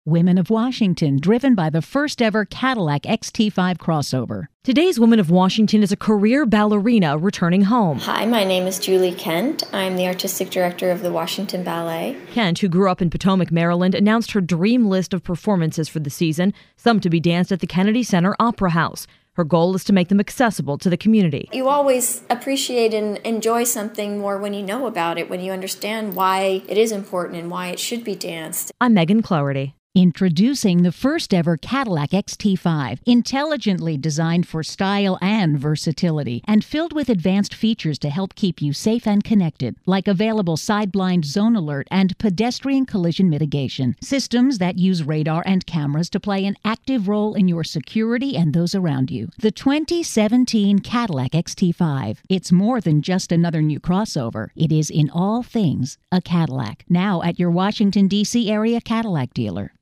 Women of Washington, driven by the first ever Cadillac XT5 crossover. Today's Woman of Washington is a career ballerina returning home. Hi, my name is Julie Kent. I'm the artistic director of the Washington Ballet. Kent, who grew up in Potomac, Maryland, announced her dream list of performances for the season, some to be danced at the Kennedy Center Opera House. Her goal is to make them accessible to the community. You always appreciate and enjoy something more when you know about it, when you understand why it is important and why it should be danced. I'm Megan Cloherty. Introducing the first ever Cadillac XT5, intelligently designed for style and versatility, and filled with advanced features to help keep you safe and connected, like available side blind zone alert and pedestrian collision mitigation, systems that use radar and cameras to play an active role in your security and those around you. The 2017 Cadillac XT5. It's more than just another new crossover. It is in all things a Cadillac. Now at your Washington, D.C. area Cadillac dealer.